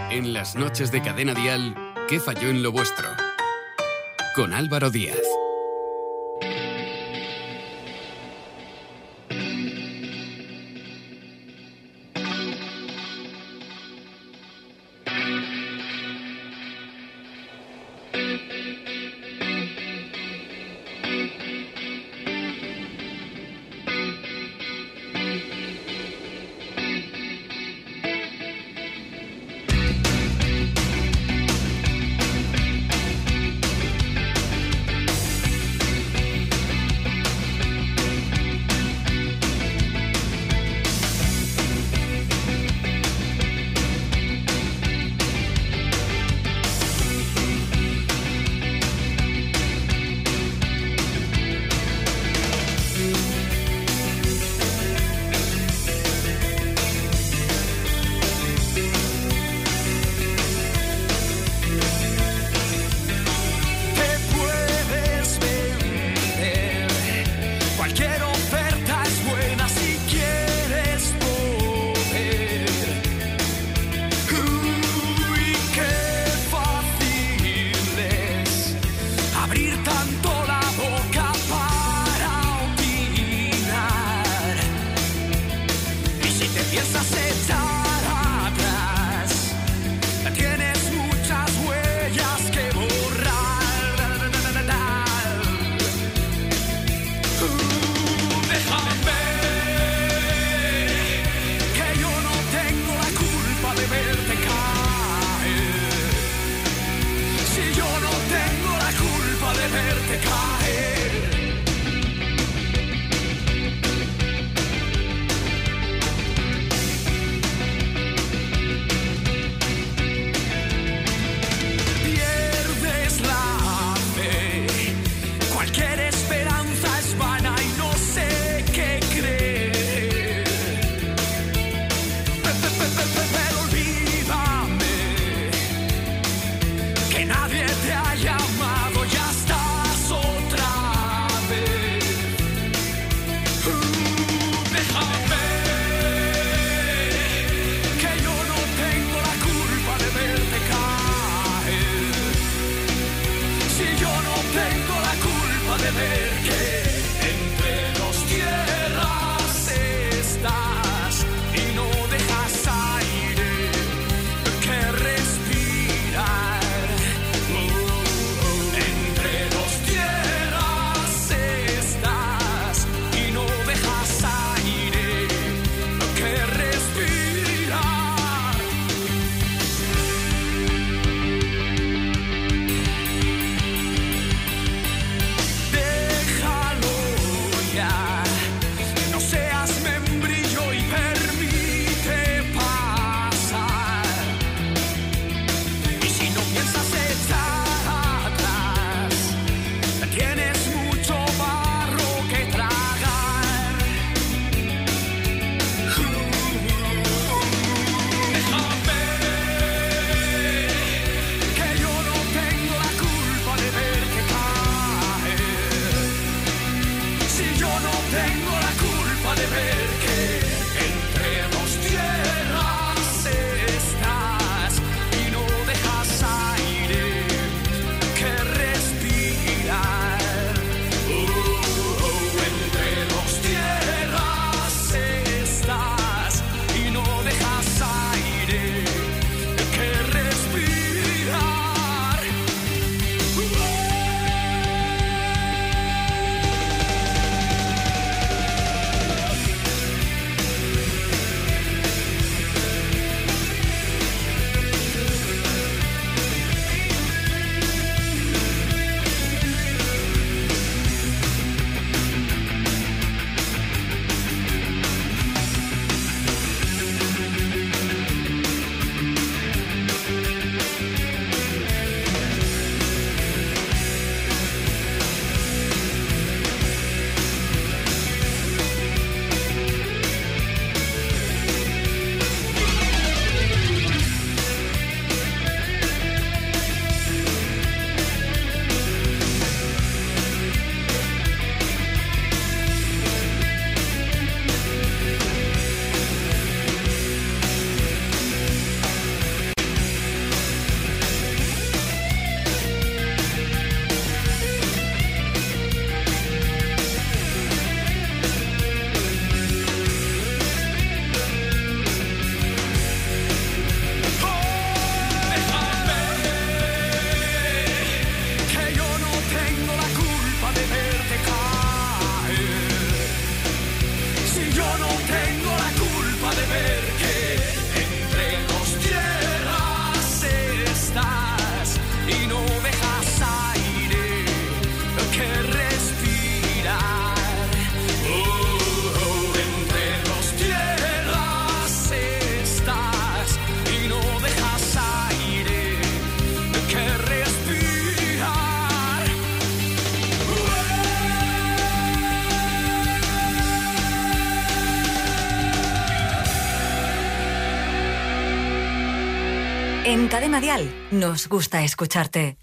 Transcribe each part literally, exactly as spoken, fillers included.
En las noches de Cadena Dial, ¿qué falló en lo vuestro? Con Álvaro Díaz. Déjalo En Cadena Dial nos gusta escucharte.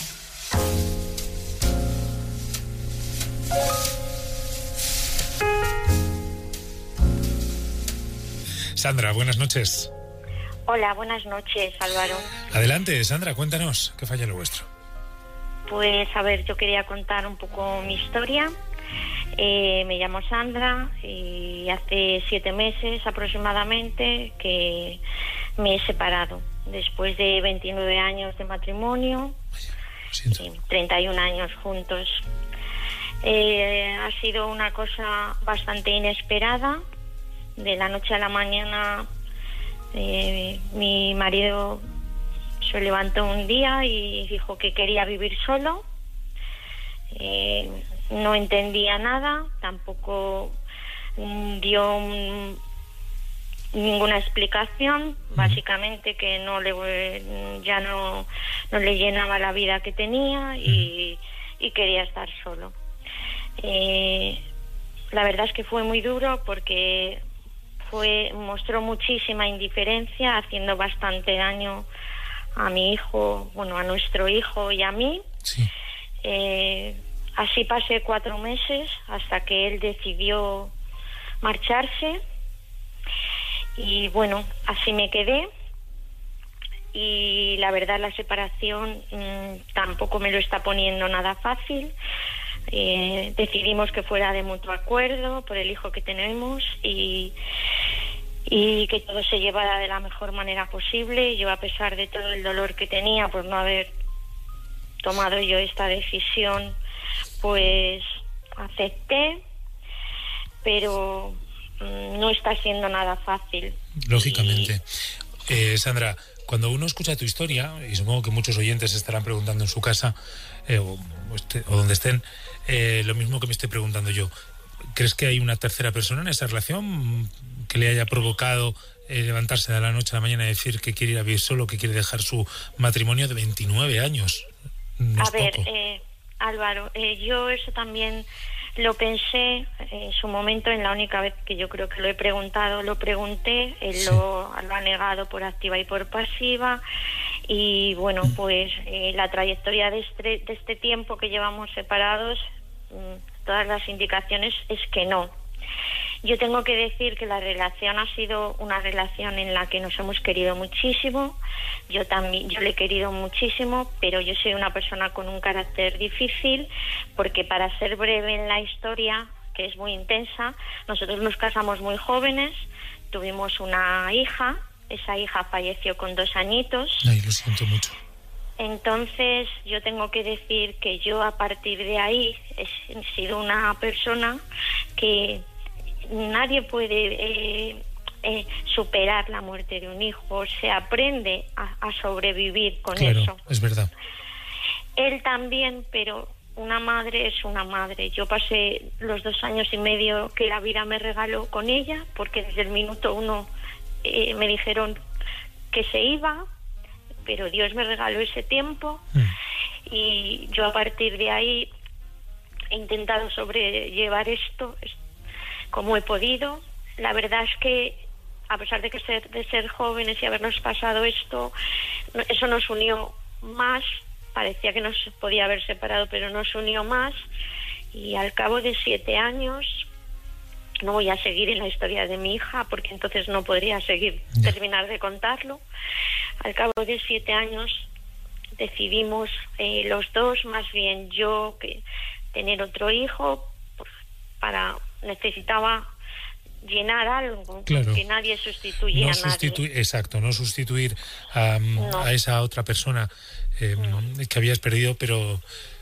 Sandra, buenas noches. Hola, buenas noches, Álvaro. Adelante, Sandra, cuéntanos, ¿qué falla lo vuestro? Pues, a ver, yo quería contar un poco mi historia. Eh, me llamo Sandra y hace siete meses aproximadamente que me he separado. Después de veintinueve años de matrimonio, Vaya, y treinta y un años juntos. Eh, ha sido una cosa bastante inesperada. De la noche a la mañana, eh, mi marido se levantó un día y dijo que quería vivir solo. Eh, no entendía nada, tampoco mm, dio mm, ninguna explicación, básicamente que no le ya no, no le llenaba la vida que tenía y, y quería estar solo. Eh, la verdad es que fue muy duro porque fue mostró muchísima indiferencia, haciendo bastante daño a mi hijo, bueno, a nuestro hijo y a mí. Sí. Eh, así pasé cuatro meses hasta que él decidió marcharse y bueno, así me quedé. Y la verdad, la separación mmm, tampoco me lo está poniendo nada fácil. Eh, decidimos que fuera de mutuo acuerdo por el hijo que tenemos y, y que todo se llevara de la mejor manera posible. Yo, a pesar de todo el dolor que tenía por no haber tomado yo esta decisión, pues acepté, pero mmm, no está siendo nada fácil. Lógicamente. Y... Eh, Sandra, cuando uno escucha tu historia, y supongo que muchos oyentes se estarán preguntando en su casa eh, o, o, este, o donde estén, eh, lo mismo que me estoy preguntando yo, ¿crees que hay una tercera persona en esa relación que le haya provocado eh, levantarse de la noche a la mañana y decir que quiere ir a vivir solo, que quiere dejar su matrimonio de veintinueve años? No a es ver, poco. Eh, Álvaro, eh, yo eso también lo pensé en su momento. En la única vez que yo creo que lo he preguntado, lo pregunté, él sí. lo, lo ha negado por activa y por pasiva. Y bueno, pues eh, la trayectoria de este, de este tiempo que llevamos separados, mmm, todas las indicaciones es que no. Yo tengo que decir que la relación ha sido una relación en la que nos hemos querido muchísimo. Yo también, yo le he querido muchísimo, pero yo soy una persona con un carácter difícil, porque, para ser breve en la historia, que es muy intensa, nosotros nos casamos muy jóvenes, tuvimos una hija, esa hija falleció con dos añitos. Ay, lo siento mucho. Entonces, yo tengo que decir que yo, a partir de ahí, he sido una persona que nadie puede eh, eh, superar la muerte de un hijo. Se aprende a, a sobrevivir con claro, eso. Es verdad. Él también, pero una madre es una madre. Yo pasé los dos años y medio que la vida me regaló con ella, porque desde el minuto uno eh, me dijeron que se iba, pero Dios me regaló ese tiempo. Mm. Y yo, a partir de ahí, he intentado sobrellevar esto como he podido. La verdad es que, a pesar de que ser, de ser jóvenes y habernos pasado esto, eso nos unió más. Parecía que nos podía haber separado, pero nos unió más. Y al cabo de siete años, no voy a seguir en la historia de mi hija, porque entonces no podría seguir, yeah. terminar de contarlo. Al cabo de siete años decidimos eh, los dos, más bien yo, que tener otro hijo, pues, para necesitaba llenar algo, claro. que nadie sustituye no a sustitu- nadie. Exacto, no sustituir a, no. a esa otra persona eh, no. que habías perdido, pero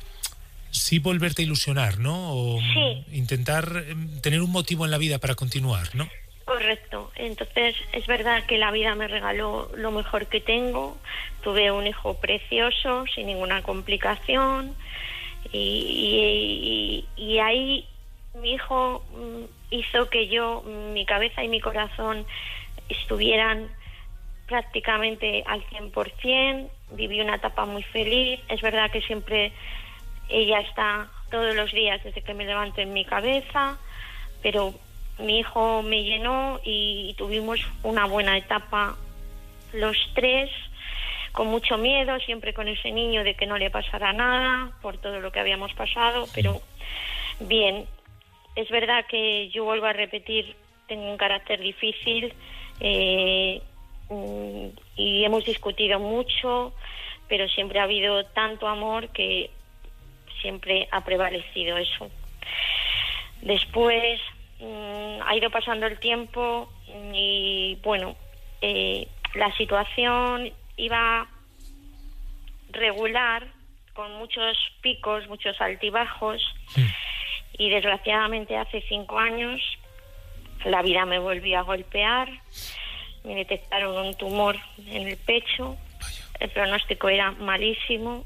sí volverte a ilusionar, ¿no? O sí. intentar tener un motivo en la vida para continuar, ¿no? Correcto. Entonces, es verdad que la vida me regaló lo mejor que tengo. Tuve un hijo precioso, sin ninguna complicación, y, y, y ahí mi hijo hizo que yo, mi cabeza y mi corazón estuvieran prácticamente al cien por ciento. Viví una etapa muy feliz. Es verdad que siempre ella está todos los días desde que me levanto en mi cabeza, pero mi hijo me llenó y tuvimos una buena etapa los tres. con mucho miedo, siempre con ese niño de que no le pasara nada por todo lo que habíamos pasado, pero bien. Es verdad que yo vuelvo a repetir, tengo un carácter difícil eh, y hemos discutido mucho, pero siempre ha habido tanto amor que siempre ha prevalecido eso. Después mmm, ha ido pasando el tiempo y bueno, eh, la situación iba regular, con muchos picos, muchos altibajos. Sí. Y desgraciadamente hace cinco años la vida me volvió a golpear, me detectaron un tumor en el pecho, el pronóstico era malísimo.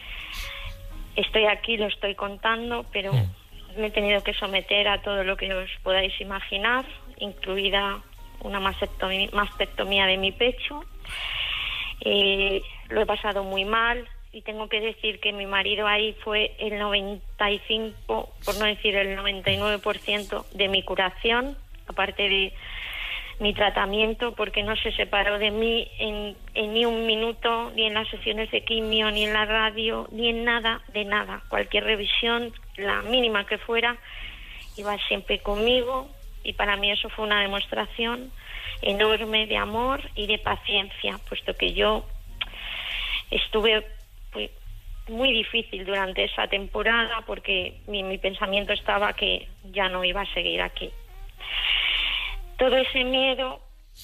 Estoy aquí, lo estoy contando, pero me he tenido que someter a todo lo que os podáis imaginar, incluida una mastectomía, mastectomía de mi pecho. Eh, lo he pasado muy mal. Y tengo que decir que mi marido ahí fue el noventa y cinco, por no decir el noventa y nueve por ciento de mi curación, aparte de mi tratamiento, porque no se separó de mí en, en ni un minuto, ni en las sesiones de quimio, ni en la radio, ni en nada, de nada. Cualquier revisión, la mínima que fuera, iba siempre conmigo, y para mí eso fue una demostración enorme de amor y de paciencia, puesto que yo estuve... Fue muy difícil durante esa temporada porque mi, mi pensamiento estaba que ya no iba a seguir aquí. Todo ese miedo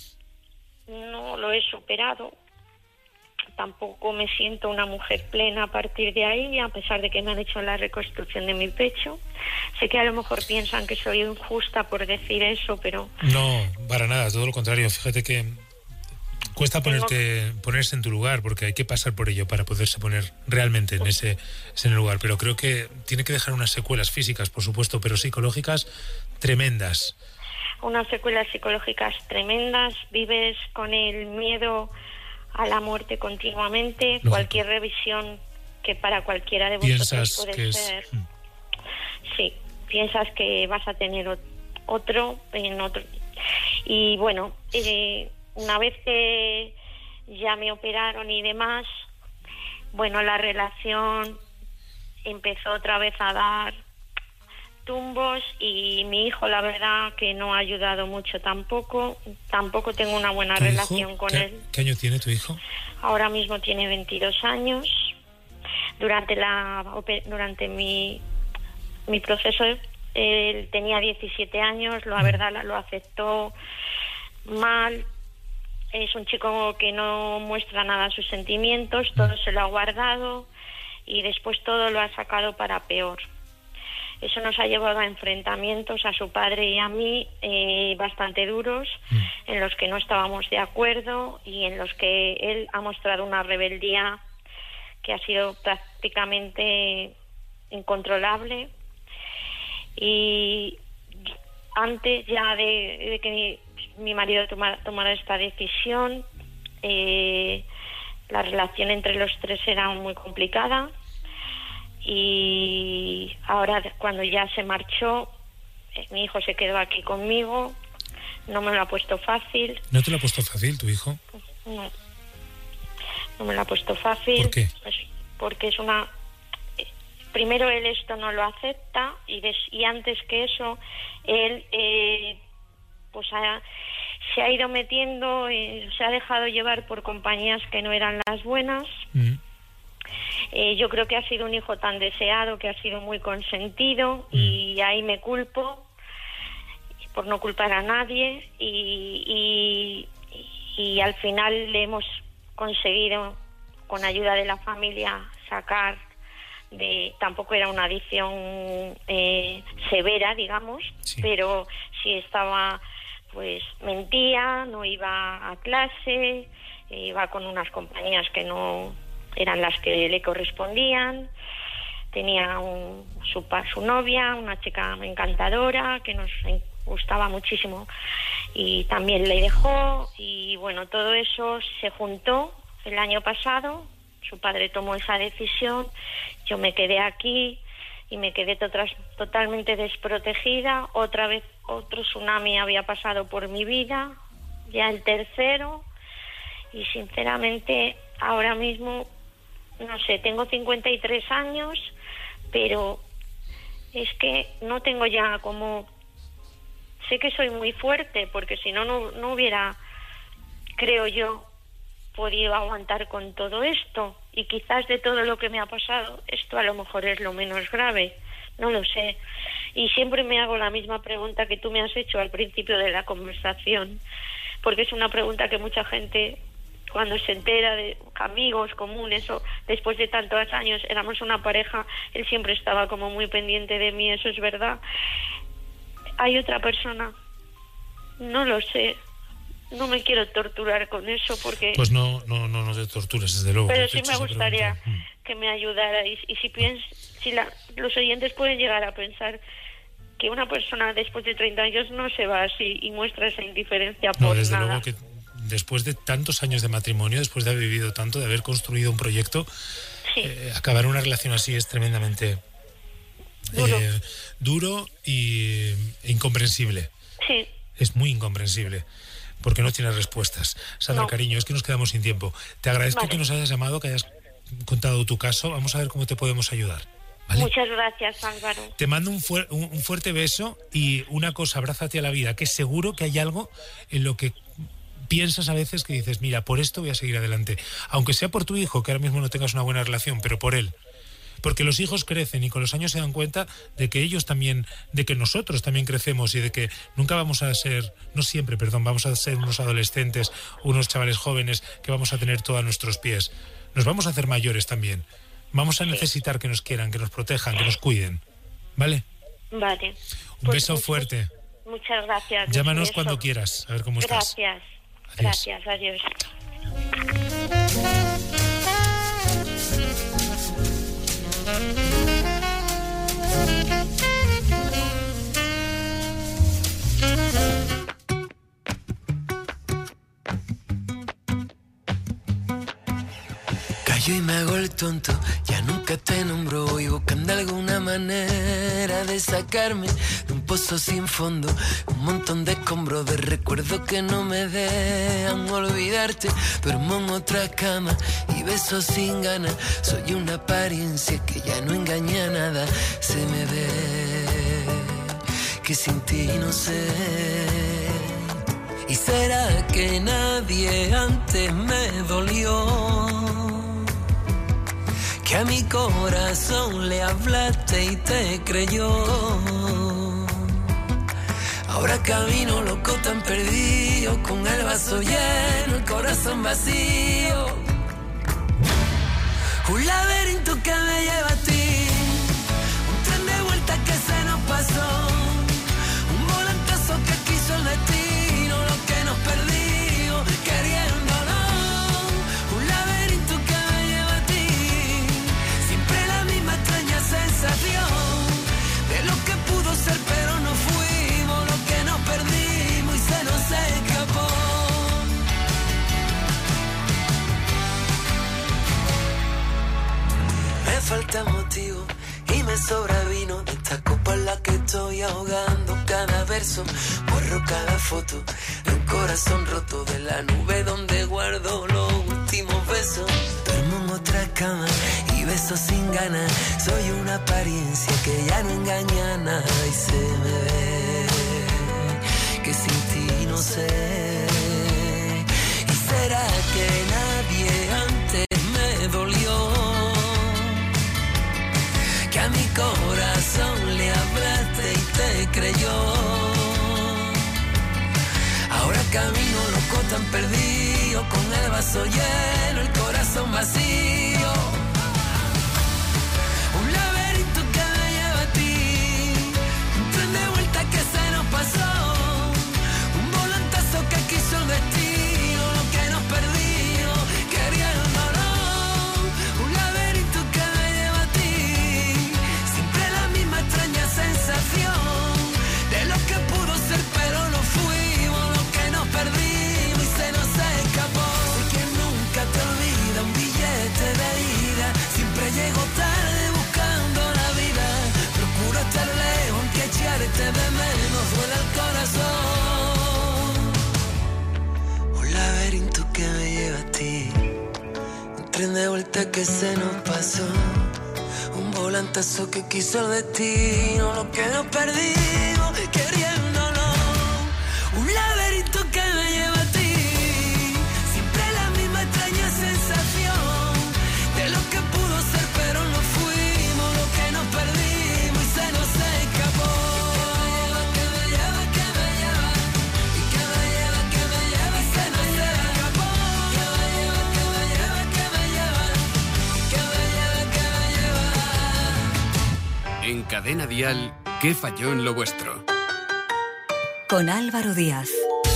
no lo he superado. Tampoco me siento una mujer plena a partir de ahí, a pesar de que me han hecho la reconstrucción de mi pecho. Sé que a lo mejor piensan que soy injusta por decir eso, pero... No, para nada, todo lo contrario. Fíjate que cuesta ponerte, ponerse en tu lugar, porque hay que pasar por ello para poderse poner realmente en ese, ese lugar. Pero creo que tiene que dejar unas secuelas físicas, por supuesto, pero psicológicas tremendas. Unas secuelas psicológicas tremendas. Vives con el miedo a la muerte continuamente. Lógico. Cualquier revisión que para cualquiera de vosotros puede ser... Es... Sí, piensas que vas a tener otro en otro. Y bueno... Eh, Una vez que ya me operaron y demás, bueno, la relación empezó otra vez a dar tumbos y mi hijo, la verdad, que no ha ayudado mucho tampoco. Tampoco tengo una buena relación hijo? con ¿Qué, él. ¿Qué año tiene tu hijo? Ahora mismo tiene veintidós años. Durante la durante mi, mi proceso, él tenía diecisiete años, la verdad lo aceptó mal. Es un chico que no muestra nada sus sentimientos, todo se lo ha guardado y después todo lo ha sacado para peor. Eso nos ha llevado a enfrentamientos a su padre y a mí eh, bastante duros, en los que no estábamos de acuerdo y en los que él ha mostrado una rebeldía que ha sido prácticamente incontrolable. Y antes ya de, de que mi, mi marido tomara, tomara esta decisión, eh, la relación entre los tres era muy complicada y ahora cuando ya se marchó, eh, mi hijo se quedó aquí conmigo, no me lo ha puesto fácil. ¿No te lo ha puesto fácil tu hijo? No, no me lo ha puesto fácil. ¿Por qué? Pues porque es una... Primero él esto no lo acepta y, des, y antes que eso él eh, pues ha, se ha ido metiendo, eh, se ha dejado llevar por compañías que no eran las buenas. Mm. Eh, yo creo que ha sido un hijo tan deseado, que ha sido muy consentido mm. y ahí me culpo por no culpar a nadie y, y, y al final le hemos conseguido con ayuda de la familia sacar de, tampoco era una adicción eh, severa, digamos, sí. Pero sí estaba, pues mentía, no iba a clase, iba con unas compañías que no eran las que le correspondían, tenía un, su, su novia, una chica encantadora que nos gustaba muchísimo y también le dejó y bueno, todo eso se juntó el año pasado. Su padre tomó esa decisión, yo me quedé aquí y me quedé totras, totalmente desprotegida. Otra vez otro tsunami había pasado por mi vida, ya el tercero, y sinceramente ahora mismo, no sé, tengo cincuenta y tres años, pero es que no tengo ya como... Sé que soy muy fuerte, porque si no, no, no hubiera, creo yo, podido aguantar con todo esto. Y quizás de todo lo que me ha pasado, esto a lo mejor es lo menos grave, no lo sé. Y siempre me hago la misma pregunta que tú me has hecho al principio de la conversación, porque es una pregunta que mucha gente, cuando se entera de amigos comunes o después de tantos años éramos una pareja, él siempre estaba como muy pendiente de mí, eso es verdad. Hay otra persona, no lo sé, no me quiero torturar con eso porque... Pues no, no, no, no te tortures, desde luego. Pero sí me gustaría que me ayudara y, y si piens, si la, los oyentes pueden llegar a pensar que una persona después de treinta años no se va así y muestra esa indiferencia por nada. No, desde luego que después de tantos años de matrimonio, después de haber vivido tanto, de haber construido un proyecto, sí. eh, acabar una relación así es tremendamente duro, eh, duro y incomprensible. Sí. Es muy incomprensible, porque no tiene respuestas. Sandra, no. Cariño, es que nos quedamos sin tiempo. Te agradezco vale. que nos hayas llamado, que hayas contado tu caso. Vamos a ver cómo te podemos ayudar. ¿Vale? Muchas gracias, Álvaro. Te mando un, fu- un, un fuerte beso y una cosa, abrázate a la vida, que seguro que hay algo en lo que piensas a veces que dices, mira, por esto voy a seguir adelante. Aunque sea por tu hijo, que ahora mismo no tengas una buena relación, pero por él. Porque los hijos crecen y con los años se dan cuenta de que ellos también, de que nosotros también crecemos y de que nunca vamos a ser, no siempre, perdón, vamos a ser unos adolescentes, unos chavales jóvenes que vamos a tener todo a nuestros pies. Nos vamos a hacer mayores también. Vamos a necesitar que nos quieran, que nos protejan, que nos cuiden. ¿Vale? Vale. Un pues beso muchas, fuerte. Muchas gracias. Llámanos cuando quieras, a ver cómo estás. Gracias. Adiós. Gracias, adiós. Callo y me hago el tonto, ya nunca te nombro, voy buscando alguna manera de sacarme de un pozo sin fondo, un montón de escombros de recuerdos que no me dejan olvidarte. Duermo en otra cama y beso sin ganas, soy una apariencia que ya no engaña nada. Se me ve que sin ti no sé. ¿Y será que nadie antes me dolió? Que a mi corazón le hablaste y te creyó. Ahora camino loco tan perdido, con el vaso lleno, el corazón vacío. Un laberinto que me lleva a ti, un tren de vuelta que se nos pasó, un volantazo que quiso el destino, lo que nos perdió queriéndolo. Un laberinto que me lleva a ti, siempre la misma extraña sensación de lo que pudo ser pero no fuimos, lo que nos perdimos y se nos escapó. Me falta motivo y me sobra vino de esta copa en la que estoy ahogando cada verso. Borro cada foto de un corazón roto, de la nube donde guardo los últimos besos. Duermo en otra cama y beso sin ganas, soy una apariencia que ya no engaña a nada. Y se me ve que sin ti no sé. ¿Y será que nadie antes me dolió? Que a mi corazón le hablaste y te creyó. Ahora camino loco tan perdido, con el vaso lleno, el corazón vacío. Un laberinto que me lleva a ti, un tren de vuelta que se nos pasó, un volantazo que quiso el destino, lo que nos perdió queriéndolo. Un laberinto que me lleva a ti, siempre la misma extraña sensación de lo que pudo ser pero no fuimos, lo que nos perdimos y se nos escapó. Sé que nunca te olvida un billete tren de vuelta que se nos pasó, un volantazo que quiso el destino, lo que nos perdimos queriéndolo, un laberinto que me lleva a ti, siempre la misma extraña sensación de lo que pudo ser pero no fuimos, lo que nos perdimos y se nos escapó. Que me lleva, que me lleva, y que me lleva, que me lleva y se nos escapó. Que me lleva, que me lleva, que me lleva, que me lleva, que me lleva. En Cadena Dial, ¿qué falló en lo vuestro? Con Álvaro Díaz.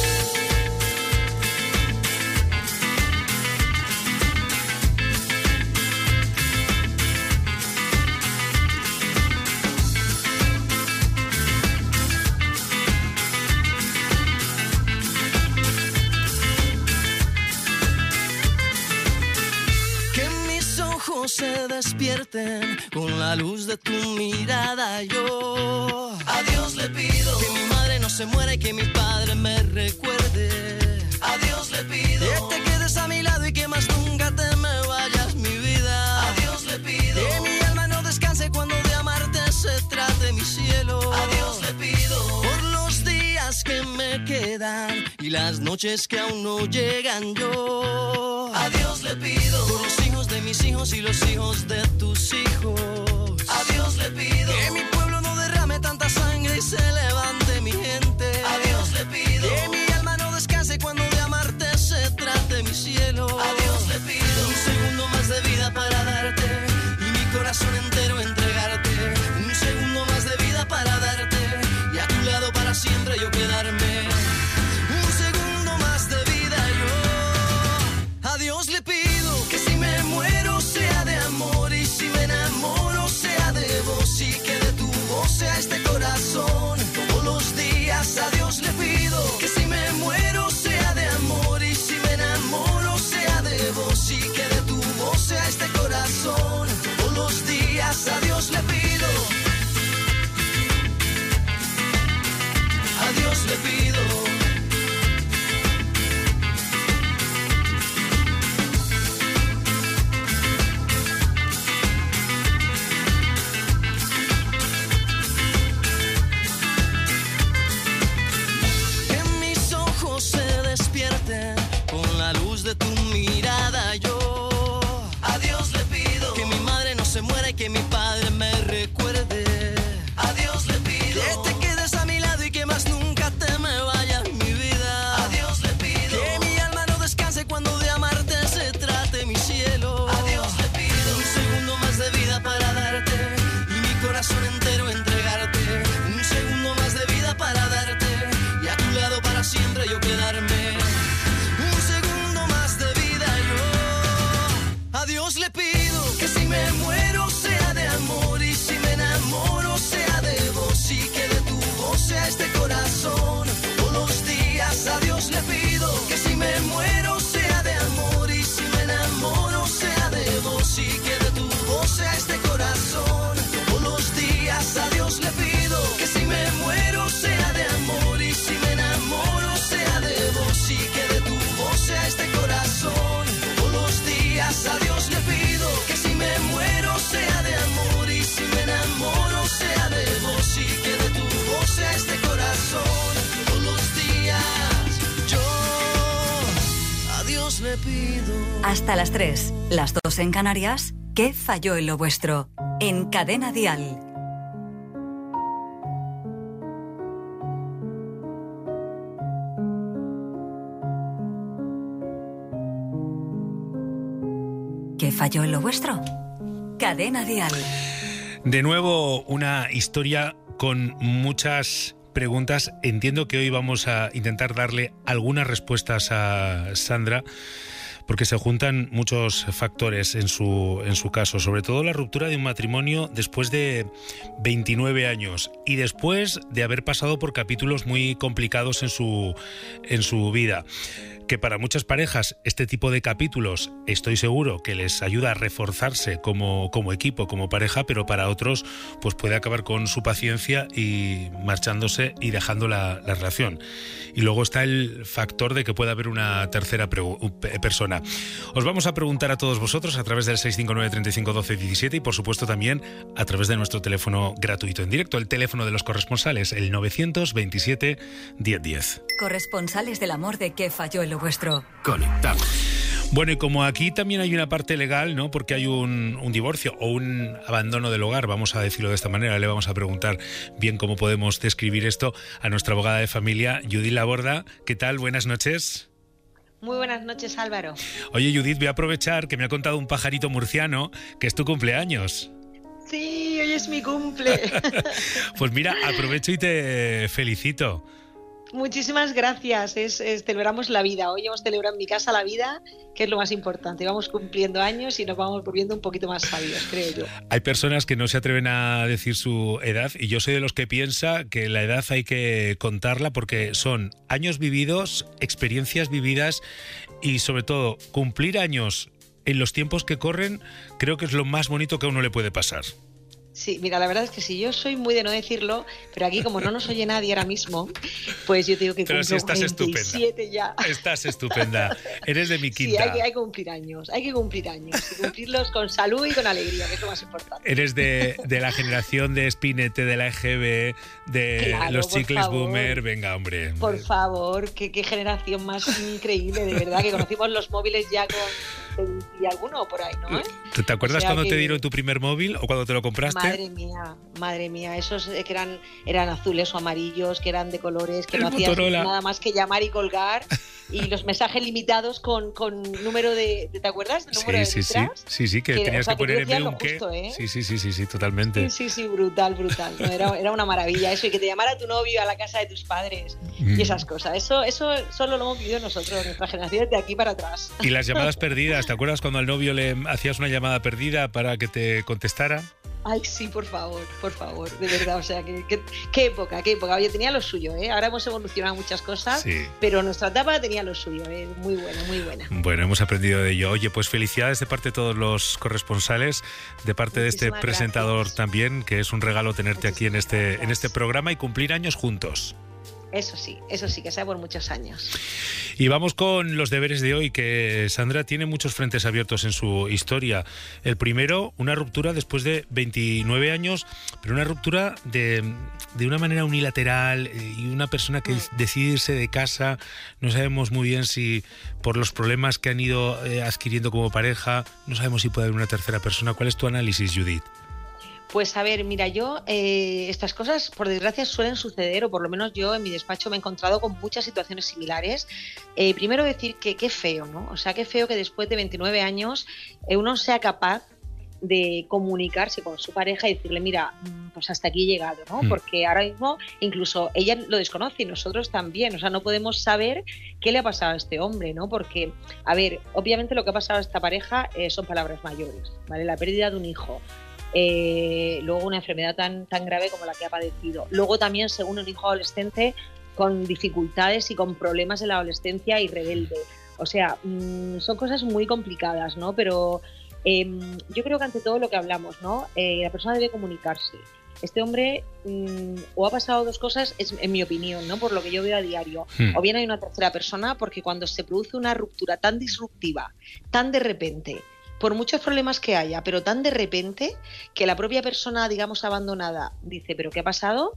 Se despierten con la luz de tu mirada. Yo a Dios le pido que mi madre no se muera y que mi padre me recuerde. A Dios le pido que te quedes a mi lado y que más nunca te me vayas, mi vida. A Dios le pido que mi alma no descanse cuando de amarte se trate, mi cielo. A Dios le pido por los días que me quedan y las noches que aún no llegan. Yo a Dios le pido por los hijos de mis hijos y los hijos de tus hijos. A Dios le pido que mi pueblo no derrame tanta sangre y se levante mi gente. A Dios le pido que mi alma no descanse cuando de amarte se trate, mi cielo. A Dios le pido un segundo más de vida para darte y mi corazón entero entregarte. Un segundo más de vida para darte y a tu lado para siempre yo quedarme. Un segundo más de vida yo a Dios le pido que si me muero sea de amor y si me enamoro sea de vos y que de tu voz sea este corazón. Todos los días a Dios le pido que si me muero sea de amor y si me enamoro sea de vos y que de tu voz sea este corazón. Todos los días a Dios le pido. A Dios le pido. Con la luz de tu mirada yo a Dios le pido que mi madre no se muera y que mi padre me recuerde. A Dios le pido que te quedes a mi lado y que más nunca te me vayas, mi vida. A Dios le pido que mi alma no descanse cuando de amarte se trate, mi cielo. A Dios le pido un segundo más de vida para darte y mi corazón entero entregarte. Un segundo más de vida para darte y a tu lado para siempre yo quedarme. A Dios le pido que si me muero sea de amor y si me enamoro sea de vos y que de tu voz sea este corazón. Todos los días a Dios le pido que si me muero sea de amor y si me enamoro sea de vos y que de tu voz sea este corazón. Todos los días a Dios le pido que si me muero sea de amor y si me enamoro sea de vos y que de tu voz sea este corazón. Todos los días a Dios le pido que si me muero sea de amor y si me enamoro sea de vos y que de tu voz sea este corazón. Todos los días yo a Dios le pido. Hasta las tres, las dos en Canarias, ¿qué falló en lo vuestro? En Cadena Dial. ¿Qué falló en lo vuestro? Cadena Dial. De nuevo, una historia con muchas preguntas. Entiendo que hoy vamos a intentar darle algunas respuestas a Sandra, porque se juntan muchos factores en su, en su caso, sobre todo la ruptura de un matrimonio después de veintinueve años y después de haber pasado por capítulos muy complicados en su, en su vida. Que para muchas parejas este tipo de capítulos estoy seguro que les ayuda a reforzarse como, como equipo, como pareja, pero para otros pues puede acabar con su paciencia y marchándose y dejando la, la relación. Y luego está el factor de que pueda haber una tercera persona. Sandra. Os vamos a preguntar a todos vosotros a través del seis cinco nueve, treinta y cinco, doce, diecisiete y por supuesto también a través de nuestro teléfono gratuito en directo, el teléfono de los corresponsales, el novecientos veintisiete, diez diez. Corresponsales del amor de ¿Qué falló en lo vuestro? Conectamos. Bueno, y como aquí también hay una parte legal, ¿no? Porque hay un, un divorcio o un abandono del hogar, vamos a decirlo de esta manera, le vamos a preguntar bien cómo podemos describir esto a nuestra abogada de familia, Judith Laborda. ¿Qué tal? Buenas noches. Muy buenas noches, Álvaro. Oye, Judith, voy a aprovechar que me ha contado un pajarito murciano que es tu cumpleaños. Sí, hoy es mi cumple. Pues mira, aprovecho y te felicito. Muchísimas gracias, es, es, celebramos la vida. Hoy hemos celebrado en mi casa la vida, que es lo más importante. Vamos cumpliendo años y nos vamos volviendo un poquito más sabios, creo yo. Hay personas que no se atreven a decir su edad y yo soy de los que piensa que la edad hay que contarla porque son años vividos, experiencias vividas y sobre todo cumplir años en los tiempos que corren creo que es lo más bonito que a uno le puede pasar. Sí, mira, la verdad es que sí, yo soy muy de no decirlo, pero aquí como no nos oye nadie ahora mismo, pues yo te digo que pero cumplo si estás veintisiete estupenda. ya. Estás estupenda, eres de mi quinta. Sí, hay que, hay que cumplir años, hay que cumplir años, y cumplirlos con salud y con alegría, que es lo más importante. Eres de, de la generación de Spinete, de la E G B, de claro, los chicles favor. boomer, venga, hombre. Por favor, qué, qué generación más increíble, de verdad, que conocimos los móviles ya con y alguno por ahí, ¿no? ¿Te, te acuerdas o sea cuando que... te dieron tu primer móvil o cuando te lo compraste? Madre mía, madre mía, esos que eran, eran azules o amarillos, que eran de colores, que el no hacías Motorola. Nada más que llamar y colgar, y los mensajes limitados con, con número de, ¿te acuerdas? ¿El número sí, de sí, letras? sí, sí, sí, que, que tenías o sea, que poner que en un qué. justo, ¿eh? Sí, sí, sí, sí, sí, totalmente. Sí, sí, sí, brutal, brutal. No, era, era una maravilla eso, y que te llamara tu novio a la casa de tus padres mm. y esas cosas. Eso, eso solo lo hemos vivido nosotros, nuestra generación, de aquí para atrás. Y las llamadas perdidas, ¿te acuerdas cuando al novio le hacías una llamada perdida para que te contestara? Ay, sí, por favor, por favor, de verdad, o sea, que, que, qué época, qué época. Oye, tenía lo suyo, ¿eh? Ahora hemos evolucionado muchas cosas, sí. pero nuestra etapa tenía lo suyo, ¿eh? Muy buena, muy buena. Bueno, hemos aprendido de ello. Oye, pues felicidades de parte de todos los corresponsales, de parte Muchísimas de este presentador gracias. También, que es un regalo tenerte Muchísimas aquí en este, gracias. en este programa y cumplir años juntos. Eso sí, eso sí, que sea por muchos años. Y vamos con los deberes de hoy, que Sandra tiene muchos frentes abiertos en su historia. El primero, una ruptura después de veintinueve años, pero una ruptura de, de una manera unilateral y una persona que decide irse de casa. No sabemos muy bien si por los problemas que han ido eh, adquiriendo como pareja, no sabemos si puede haber una tercera persona. ¿Cuál es tu análisis, Judith? Pues a ver, mira, yo eh, estas cosas por desgracia suelen suceder, o por lo menos yo en mi despacho me he encontrado con muchas situaciones similares. Eh, primero decir que qué feo, ¿no? O sea, qué feo que después de veintinueve años eh, uno sea capaz de comunicarse con su pareja y decirle, mira, pues hasta aquí he llegado, ¿no? Mm. Porque ahora mismo incluso ella lo desconoce y nosotros también, o sea, no podemos saber qué le ha pasado a este hombre, ¿no? Porque, a ver, obviamente lo que ha pasado a esta pareja eh, son palabras mayores, ¿vale? La pérdida de un hijo. Eh, luego una enfermedad tan, tan grave como la que ha padecido. Luego también, según un hijo adolescente con dificultades y con problemas en la adolescencia y rebelde. O sea, mmm, son cosas muy complicadas, ¿no? Pero eh, yo creo que ante todo lo que hablamos, ¿no? Eh, la persona debe comunicarse. Este hombre mmm, o ha pasado dos cosas, es, en mi opinión, ¿no? Por lo que yo veo a diario. Hmm. O bien hay una tercera persona, porque cuando se produce una ruptura tan disruptiva, tan de repente, por muchos problemas que haya, pero tan de repente que la propia persona, digamos, abandonada dice, ¿pero qué ha pasado?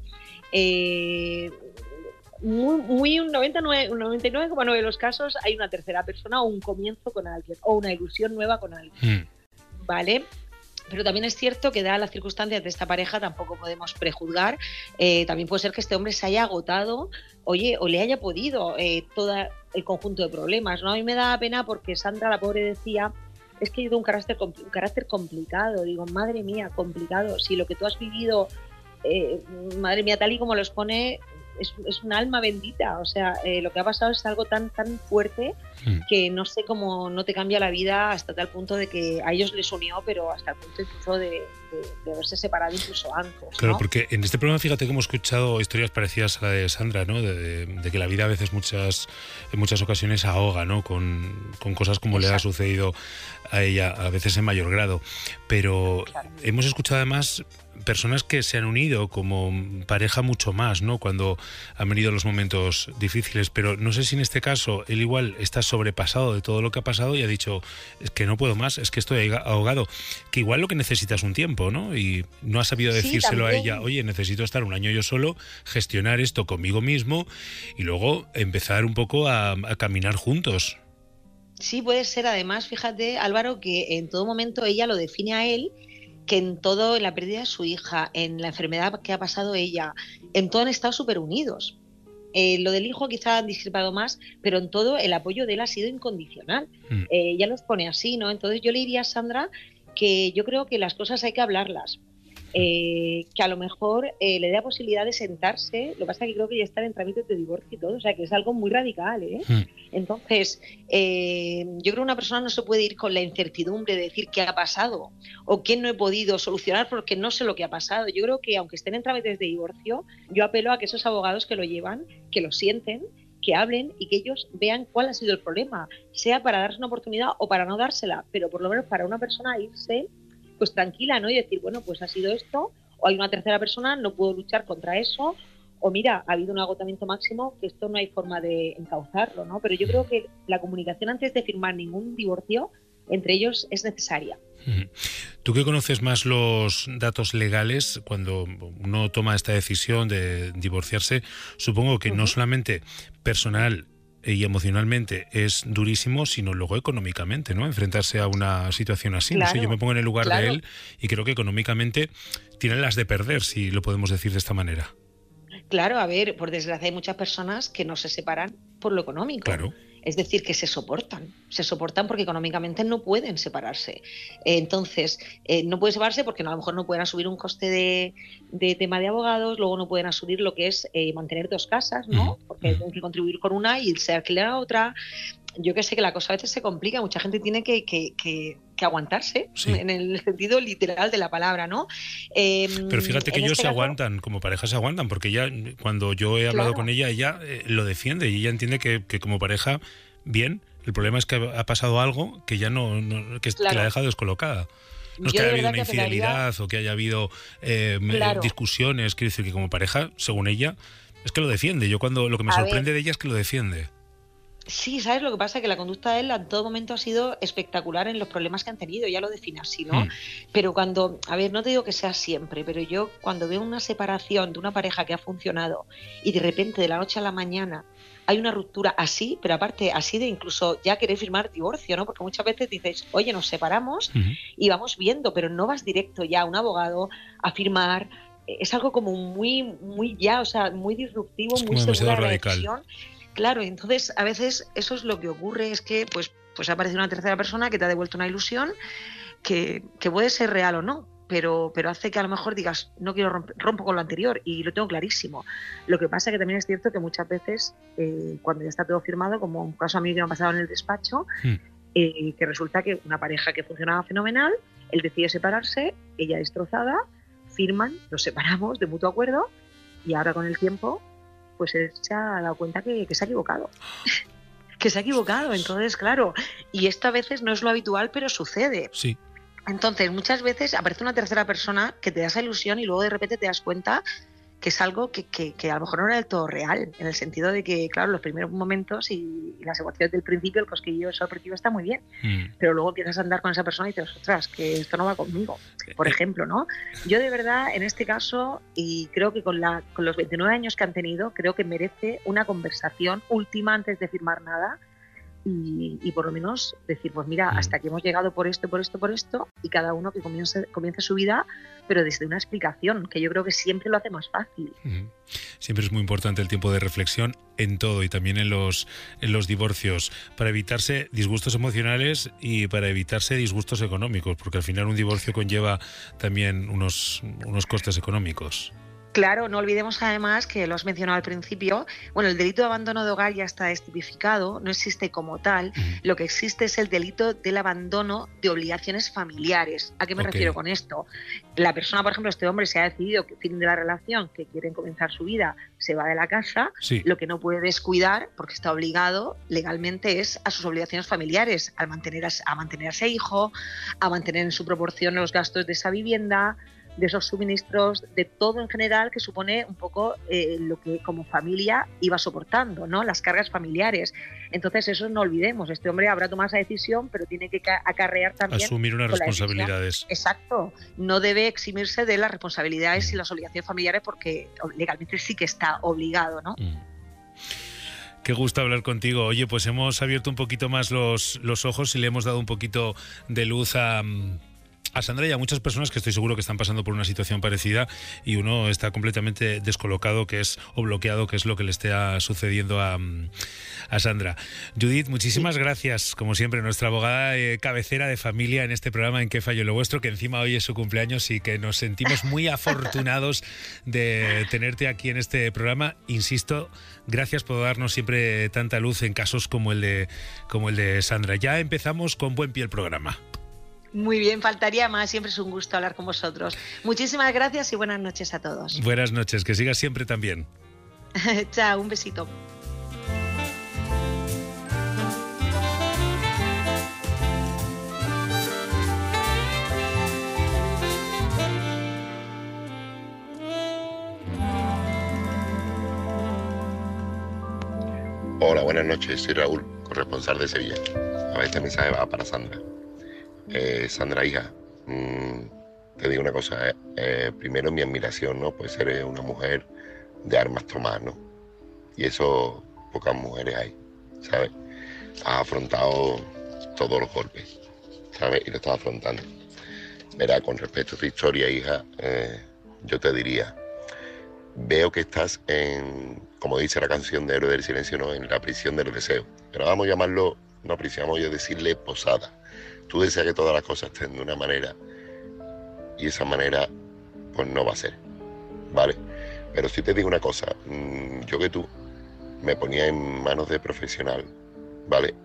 Eh, muy, muy un noventa y nueve coma nueve de los casos hay una tercera persona o un comienzo con alguien o una ilusión nueva con alguien, mm. ¿vale? Pero también es cierto que dadas las circunstancias de esta pareja tampoco podemos prejuzgar. Eh, también puede ser que este hombre se haya agotado, oye, o le haya podido eh, todo el conjunto de problemas, ¿no? A mí me da pena porque Sandra, la pobre, decía, es que he ido un carácter, un carácter complicado. Digo, madre mía, complicado. Si lo que tú has vivido, eh, madre mía, tal y como lo expone, es, es un alma bendita. O sea, eh, lo que ha pasado es algo tan, tan fuerte mm. que no sé cómo no te cambia la vida hasta tal punto de que a ellos les unió, pero hasta el punto incluso de, de, de haberse separado incluso antes, ¿no? Claro, porque en este programa, fíjate que hemos escuchado historias parecidas a la de Sandra, ¿no? De, de, de que la vida a veces, muchas en muchas ocasiones ahoga, ¿no? Con, con cosas como Exacto. le ha sucedido a ella, a veces en mayor grado. Pero claro. hemos escuchado además personas que se han unido como pareja mucho más, ¿no? Cuando han venido los momentos difíciles, pero no sé si en este caso él igual está sobrepasado de todo lo que ha pasado y ha dicho, es que no puedo más, es que estoy ahogado, que igual lo que necesita es un tiempo, ¿no? Y no ha sabido decírselo sí, a ella, oye, necesito estar un año yo solo, gestionar esto conmigo mismo y luego empezar un poco a, a caminar juntos. Sí, puede ser. Además, fíjate, Álvaro, que en todo momento ella lo define a él, que en todo, en la pérdida de su hija, en la enfermedad que ha pasado ella, en todo han estado súper unidos. Eh, lo del hijo quizá han discrepado más, pero en todo el apoyo de él ha sido incondicional. Mm. Eh, ella los pone así, ¿no? Entonces yo le diría a Sandra que yo creo que las cosas hay que hablarlas. Eh, que a lo mejor eh, le dé la posibilidad de sentarse, lo que pasa es que creo que ya están en trámites de divorcio y todo, o sea que es algo muy radical, ¿eh? Mm. Entonces, eh, yo creo que una persona no se puede ir con la incertidumbre de decir qué ha pasado o qué no he podido solucionar porque no sé lo que ha pasado. Yo creo que aunque estén en trámites de divorcio, yo apelo a que esos abogados que lo llevan, que lo sienten, que hablen y que ellos vean cuál ha sido el problema, sea para darse una oportunidad o para no dársela, pero por lo menos para una persona irse pues tranquila, ¿no? Y decir, bueno, pues ha sido esto, o hay una tercera persona, no puedo luchar contra eso, o mira, ha habido un agotamiento máximo, que esto no hay forma de encauzarlo, ¿no? Pero yo creo que la comunicación antes de firmar ningún divorcio entre ellos es necesaria. Tú que conoces más los datos legales, cuando uno toma esta decisión de divorciarse, supongo que uh-huh. no solamente personal y emocionalmente es durísimo, sino luego económicamente, ¿no? Enfrentarse a una situación así. Claro, no sé, yo me pongo en el lugar claro. de él y creo que económicamente tiene las de perder, si lo podemos decir de esta manera. Claro, a ver, por desgracia hay muchas personas que no se separan por lo económico. Claro. Es decir, que se soportan, se soportan porque económicamente no pueden separarse. Eh, entonces, eh, no pueden separarse porque no, a lo mejor no pueden asumir un coste de, de tema de abogados, luego no pueden asumir lo que es eh, mantener dos casas, ¿no? Porque uh-huh. tienen que contribuir con una y se alquila la otra. Yo que sé que la cosa a veces se complica, mucha gente tiene que, que, que, que aguantarse, sí. en el sentido literal de la palabra, ¿no? Eh, Pero fíjate que ellos este se caso... aguantan, como pareja se aguantan, porque ella, cuando yo he hablado claro. con ella, ella eh, lo defiende y ella entiende que, que como pareja, bien, el problema es que ha pasado algo que ya no, no que, claro. que la ha dejado descolocada. No es yo que haya habido una infidelidad apelaría... o que haya habido eh, claro. discusiones, quiero decir que como pareja, según ella, es que lo defiende. Yo cuando lo que me a sorprende ver. de ella es que lo defiende. Sí, ¿sabes lo que pasa? Que la conducta de él en todo momento ha sido espectacular en los problemas que han tenido, ya lo define así, ¿no? Mm. Pero cuando, a ver, no te digo que sea siempre, pero yo cuando veo una separación de una pareja que ha funcionado y de repente de la noche a la mañana hay una ruptura así, pero aparte así de incluso ya querer firmar divorcio, ¿no? Porque muchas veces dices, oye, nos separamos uh-huh. y vamos viendo, pero no vas directo ya a un abogado a firmar. Es algo como muy, muy ya, o sea, muy disruptivo, es muy segura de la decisión. Claro, entonces a veces eso es lo que ocurre, es que pues, pues ha aparecido una tercera persona que te ha devuelto una ilusión que, que puede ser real o no, pero, pero hace que a lo mejor digas, no quiero romper, rompo con lo anterior, y lo tengo clarísimo. Lo que pasa que también es cierto que muchas veces, eh, cuando ya está todo firmado, como un caso a mí que me ha pasado en el despacho, mm. eh, que resulta que una pareja que funcionaba fenomenal, él decide separarse, ella destrozada, firman, nos separamos de mutuo acuerdo, y ahora con el tiempo pues él se ha dado cuenta que, que se ha equivocado. que se ha equivocado, entonces claro, y esto a veces no es lo habitual, pero sucede. Sí. Entonces muchas veces aparece una tercera persona que te da esa ilusión y luego de repente te das cuenta que es algo que, que, que a lo mejor no era del todo real, en el sentido de que, claro, los primeros momentos y, y las emociones del principio, el cosquillo sorpresivo está muy bien, mm. pero luego empiezas a andar con esa persona y dices, ostras, que esto no va conmigo, por ejemplo, ¿no? Yo de verdad, en este caso, y creo que con, la, con los veintinueve años que han tenido, creo que merece una conversación última antes de firmar nada, Y, y por lo menos decir, pues mira, mm. hasta aquí hemos llegado por esto, por esto, por esto, y cada uno que comience, comience su vida, pero desde una explicación, que yo creo que siempre lo hace más fácil. Mm. Siempre es muy importante el tiempo de reflexión en todo y también en los, en los divorcios, para evitarse disgustos emocionales y para evitarse disgustos económicos, porque al final un divorcio conlleva también unos, unos costes económicos. Claro, no olvidemos además que lo has mencionado al principio, bueno, el delito de abandono de hogar ya está tipificado, no existe como tal, uh-huh. lo que existe es el delito del abandono de obligaciones familiares. ¿A qué me okay. refiero con esto? La persona, por ejemplo, este hombre se ha decidido que fin de la relación, que quieren comenzar su vida, se va de la casa, sí. lo que no puede descuidar, porque está obligado legalmente, es a sus obligaciones familiares, a mantener a, a mantener a ese hijo, a mantener en su proporción los gastos de esa vivienda, de esos suministros, de todo en general, que supone un poco eh, lo que como familia iba soportando, ¿no? Las cargas familiares. Entonces eso no olvidemos, este hombre habrá tomado esa decisión, pero tiene que acarrear también... Asumir unas responsabilidades. Exacto, no debe eximirse de las responsabilidades mm. y las obligaciones familiares porque legalmente sí que está obligado, ¿no? Mm. Qué gusto hablar contigo. Oye, pues hemos abierto un poquito más los, los ojos y le hemos dado un poquito de luz a... a Sandra y a muchas personas que estoy seguro que están pasando por una situación parecida y uno está completamente descolocado que es o bloqueado, que es lo que le está sucediendo a, a Sandra. Judith, muchísimas sí. gracias, como siempre, nuestra abogada eh, cabecera de familia en este programa En Qué falló lo vuestro, que encima hoy es su cumpleaños y que nos sentimos muy afortunados de tenerte aquí en este programa. Insisto, gracias por darnos siempre tanta luz en casos como el de, como el de Sandra. Ya empezamos con buen pie el programa. Muy bien, faltaría más, siempre es un gusto hablar con vosotros. Muchísimas gracias y buenas noches a todos. Buenas noches, que sigas siempre tan bien. Chao, un besito. Hola, buenas noches, soy Raúl, corresponsal de Sevilla. A ver, este mensaje va para Sandra. Eh, Sandra, hija, mmm, te digo una cosa, eh, eh, primero mi admiración, ¿no? Pues eres una mujer de armas tomadas, ¿no? Y eso pocas mujeres hay, ¿sabes? Has afrontado todos los golpes, ¿sabes? Y lo estás afrontando. Verá, con respecto a tu historia, hija, eh, yo te diría, veo que estás en, como dice la canción de Héroe del Silencio, ¿no? En la prisión del deseo. Pero vamos a llamarlo, no prisión, vamos a decirle posada. Tú deseas que todas las cosas estén de una manera y esa manera pues no va a ser, ¿vale? Pero sí te digo una cosa, yo que tú me ponía en manos de profesional, ¿vale?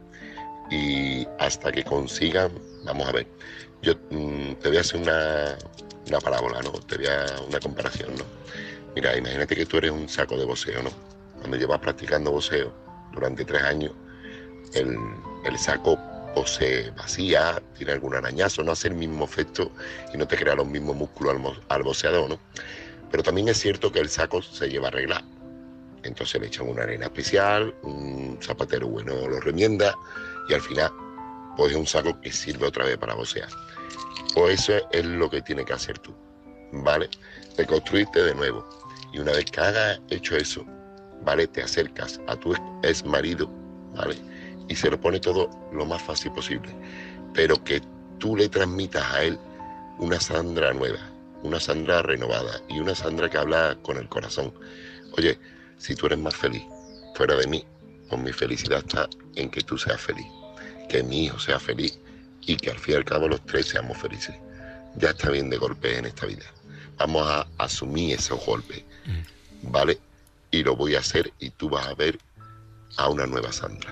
Y hasta que consigan, vamos a ver, yo mmm, te voy a hacer una, una parábola, ¿no? Te voy a una comparación, ¿no? Mira, imagínate que tú eres un saco de boxeo, ¿no? Cuando llevas practicando boxeo durante tres años, el, el saco o se vacía, tiene algún arañazo, no hace el mismo efecto y no te crea los mismos músculos al, al boxeador, ¿no? Pero también es cierto que el saco se lleva arreglado. Entonces le echan una arena especial, un zapatero bueno lo remienda y al final pues es un saco que sirve otra vez para boxear. Pues eso es lo que tienes que hacer tú, ¿vale? Reconstruirte de nuevo. Y una vez que hayas hecho eso, ¿vale? Te acercas a tu ex marido, ¿vale? Y se lo pone todo lo más fácil posible, pero que tú le transmitas a él una Sandra nueva, una Sandra renovada y una Sandra que habla con el corazón. Oye, si tú eres más feliz fuera de mí, pues mi felicidad está en que tú seas feliz, que mi hijo sea feliz y que al fin y al cabo los tres seamos felices. Ya está bien de golpes en esta vida. Vamos a asumir esos golpes, ¿vale? Y lo voy a hacer y tú vas a ver a una nueva Sandra.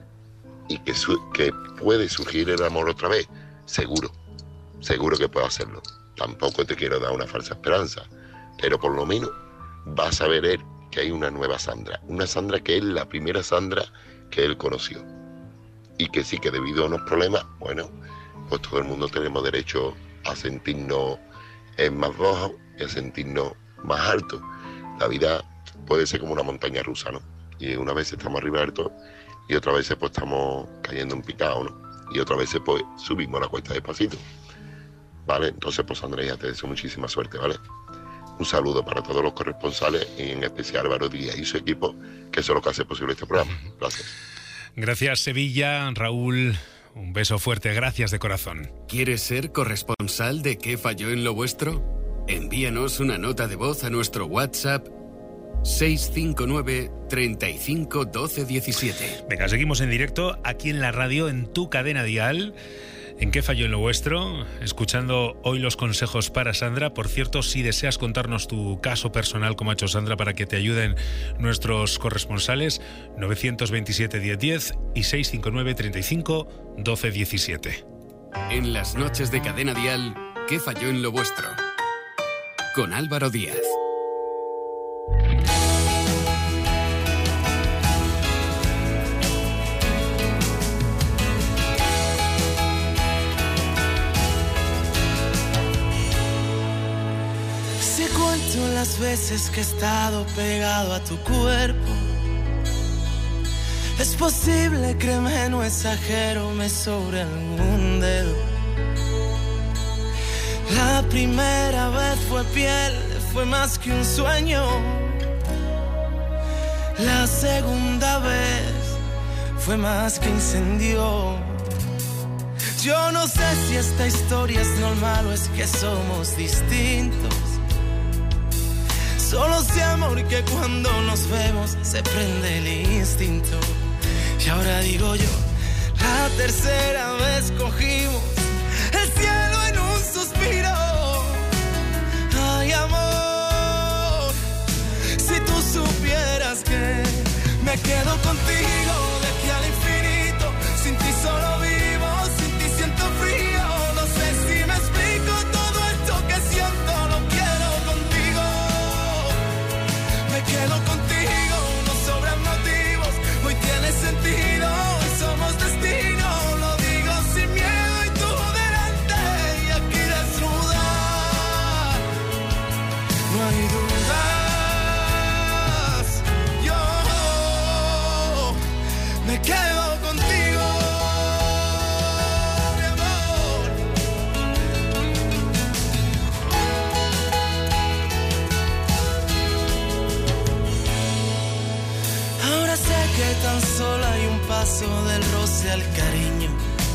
Y que, su- que puede surgir el amor otra vez, seguro, seguro que puedo hacerlo. Tampoco te quiero dar una falsa esperanza, pero por lo menos vas a ver él que hay una nueva Sandra, una Sandra que es la primera Sandra que él conoció. Y que sí que debido a unos problemas, bueno, pues todo el mundo tenemos derecho a sentirnos en más bajo y a sentirnos más alto. La vida puede ser como una montaña rusa, ¿no? Y una vez estamos arriba del todo y otra vez pues estamos cayendo en picado, ¿no? Y otra vez pues subimos la cuesta despacito, ¿vale? Entonces pues Andrea, te deseo muchísima suerte, ¿vale? Un saludo para todos los corresponsales y en especial Álvaro Díaz y su equipo, que son los que hace posible este programa. Gracias. Gracias, Sevilla. Raúl, un beso fuerte. Gracias de corazón. ¿Quieres ser corresponsal de Qué falló en lo vuestro? Envíanos una nota de voz a nuestro WhatsApp seis cinco nueve, treinta y cinco, doce, diecisiete. Venga, seguimos en directo aquí en la radio, en tu cadena dial. ¿En qué falló en lo vuestro? Escuchando hoy los consejos para Sandra. Por cierto, si deseas contarnos tu caso personal, como ha hecho Sandra, para que te ayuden nuestros corresponsales, nueve dos siete, diez, diez y seis cinco nueve, treinta y cinco, doce, diecisiete. En las noches de Cadena Dial, ¿Qué falló en lo vuestro? Con Álvaro Díaz. cuento las veces que he estado pegado a tu cuerpo. Es posible, créeme, no exagero, me sobre algún dedo. La primera vez fue piel, fue más que un sueño. La segunda vez fue más que incendio. Yo no sé si esta historia es normal o es que somos distintos. Solo sé, amor, que cuando nos vemos se prende el instinto. Y ahora digo yo, la tercera vez cogimos el cielo en un suspiro. Ay, amor, si tú supieras que me quedo contigo de aquí al infinito. Sin ti solo vivo, sin ti siento frío. No sé si me explico todo esto que siento. Lo quiero contigo, me quedo contigo. No sobran motivos, hoy tiene sentido. Hoy somos destino, lo digo sin miedo. Y tú delante y aquí desnuda. No hay dudas, yo me quedo contigo, mi amor. Ahora sé que tan solo hay un paso del roce al cariño,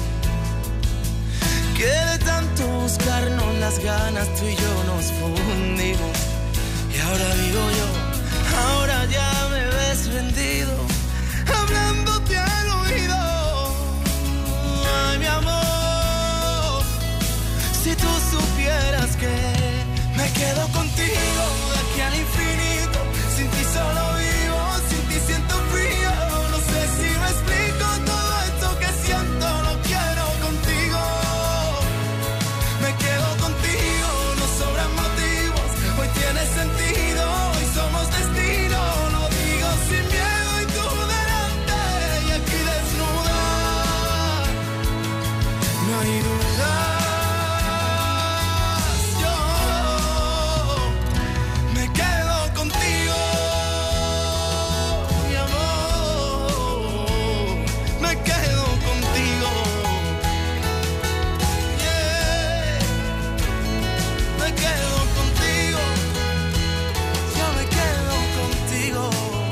que de tanto buscarnos las ganas tú y yo nos fundimos. Y ahora digo yo, ahora ya me ves rendido, hablándote al oído. Ay, mi amor, si tú supieras que me quedo contigo de aquí al infinito. Sin ti solo vivo, sin ti siento frío. No sé si me explico todo esto que siento. Lo quiero contigo, me quedo contigo. No sobran motivos, hoy tiene sentido. Hoy somos destino, lo digo sin miedo. Y tú delante y aquí desnuda. No hay dudas, yo me quedo contigo, mi amor. Me quedo contigo, yeah. Me quedo contigo, yo me quedo contigo.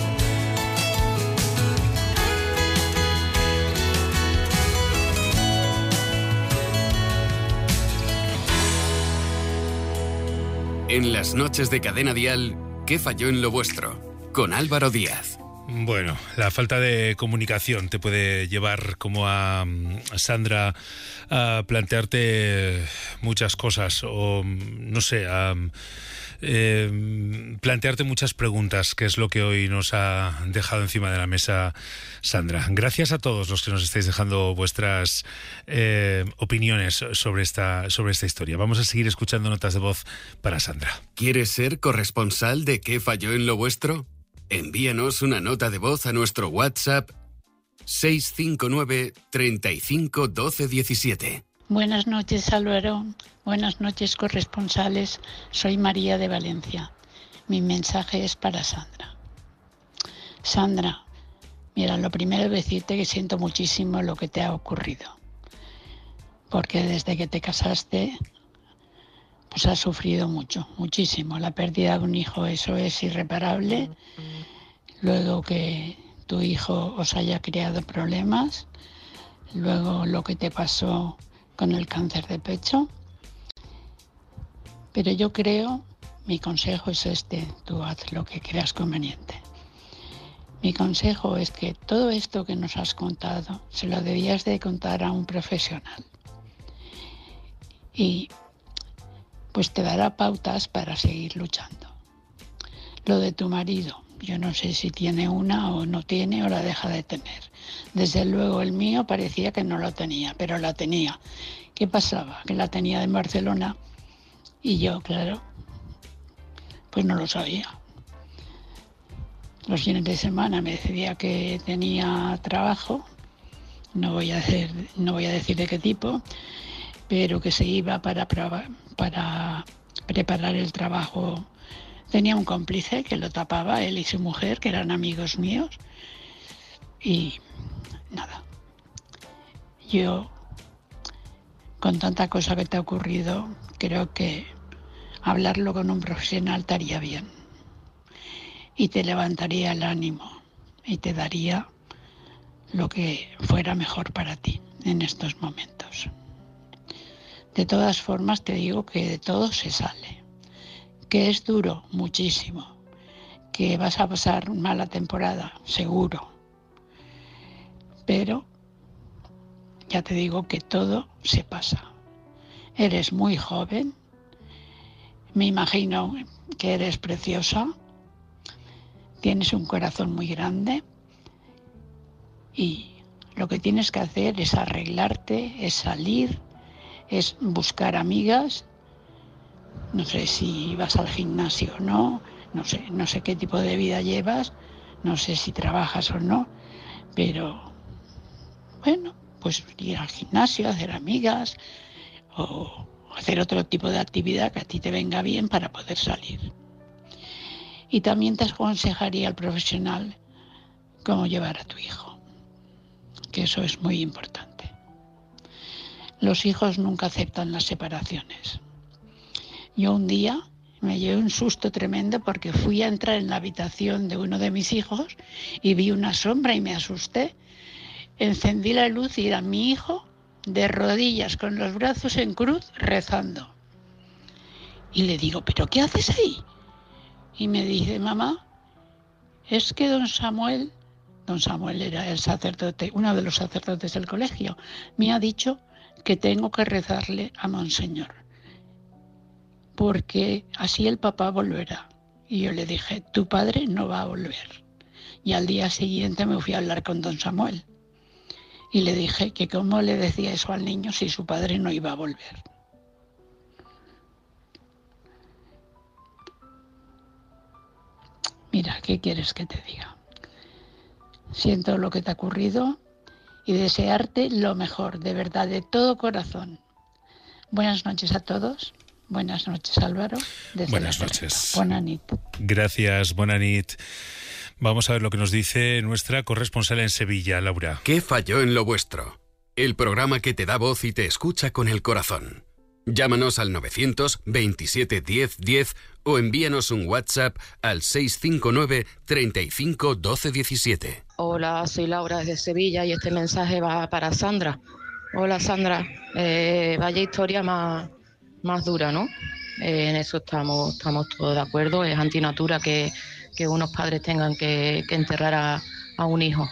En las noches de Cadena Dial, ¿qué falló en lo vuestro? Con Álvaro Díaz. Bueno, la falta de comunicación te puede llevar, como a, a Sandra, a plantearte muchas cosas o, no sé, a eh, plantearte muchas preguntas, que es lo que hoy nos ha dejado encima de la mesa Sandra. Gracias a todos los que nos estáis dejando vuestras eh, opiniones sobre esta, sobre esta historia. Vamos a seguir escuchando notas de voz para Sandra. ¿Quieres ser corresponsal de qué falló en lo vuestro? Envíanos una nota de voz a nuestro WhatsApp seis cinco nueve, treinta y cinco, doce, diecisiete. Buenas noches, Álvaro. Buenas noches, corresponsales. Soy María de Valencia. Mi mensaje es para Sandra. Sandra, mira, lo primero es decirte que siento muchísimo lo que te ha ocurrido. Porque desde que te casaste, pues has sufrido mucho, muchísimo. La pérdida de un hijo, eso es irreparable. Luego que tu hijo os haya creado problemas. Luego lo que te pasó con el cáncer de pecho. Pero yo creo, mi consejo es este, tú haz lo que creas conveniente. Mi consejo es que todo esto que nos has contado se lo debías de contar a un profesional. Y pues te dará pautas para seguir luchando. Lo de tu marido, yo no sé si tiene una o no tiene o la deja de tener. Desde luego el mío parecía que no lo tenía, pero la tenía. ¿Qué pasaba? Que la tenía en Barcelona y yo, claro, pues no lo sabía. Los fines de semana me decía que tenía trabajo, no voy a hacer, no voy a decir de qué tipo, pero que se iba para, para preparar el trabajo Tenía un cómplice que lo tapaba, él y su mujer, que eran amigos míos. Y nada, yo, con tanta cosa que te ha ocurrido, creo que hablarlo con un profesional te haría bien. Y te levantaría el ánimo y te daría lo que fuera mejor para ti en estos momentos. De todas formas, te digo que de todo se sale. Que es duro, muchísimo, que vas a pasar una mala temporada, seguro, pero ya te digo que todo se pasa. Eres muy joven, me imagino que eres preciosa, tienes un corazón muy grande y lo que tienes que hacer es arreglarte, es salir, es buscar amigas. No sé si vas al gimnasio o no, no sé, no sé qué tipo de vida llevas, no sé si trabajas o no, pero bueno, pues ir al gimnasio, hacer amigas o hacer otro tipo de actividad que a ti te venga bien para poder salir. Y también te aconsejaría al profesional cómo llevar a tu hijo, que eso es muy importante. Los hijos nunca aceptan las separaciones. Yo un día me llevé un susto tremendo porque fui a entrar en la habitación de uno de mis hijos y vi una sombra y me asusté. Encendí la luz y era mi hijo de rodillas con los brazos en cruz rezando. Y le digo, ¿pero qué haces ahí? Y me dice, mamá, es que don Samuel, don Samuel era el sacerdote, uno de los sacerdotes del colegio, me ha dicho que tengo que rezarle a Monseñor, porque así el papá volverá. Y yo le dije, tu padre no va a volver. Y al día siguiente me fui a hablar con don Samuel. Y le dije que cómo le decía eso al niño si su padre no iba a volver. Mira, ¿qué quieres que te diga? Siento lo que te ha ocurrido y desearte lo mejor, de verdad, de todo corazón. Buenas noches a todos. Buenas noches, Álvaro. Buenas noches. Buena nit. Gracias, buena nit. Vamos a ver lo que nos dice nuestra corresponsal en Sevilla, Laura. ¿Qué falló en lo vuestro? El programa que te da voz y te escucha con el corazón. Llámanos al novecientos veintisiete diez diez o envíanos un WhatsApp al seiscientos cincuenta y nueve treinta y cinco doce diecisiete. Hola, soy Laura desde Sevilla y este mensaje va para Sandra. Hola, Sandra. Eh, vaya historia más, más dura, ¿no? Eh, en eso estamos, estamos todos de acuerdo. Es antinatura que, que unos padres tengan que, que enterrar a, a un hijo.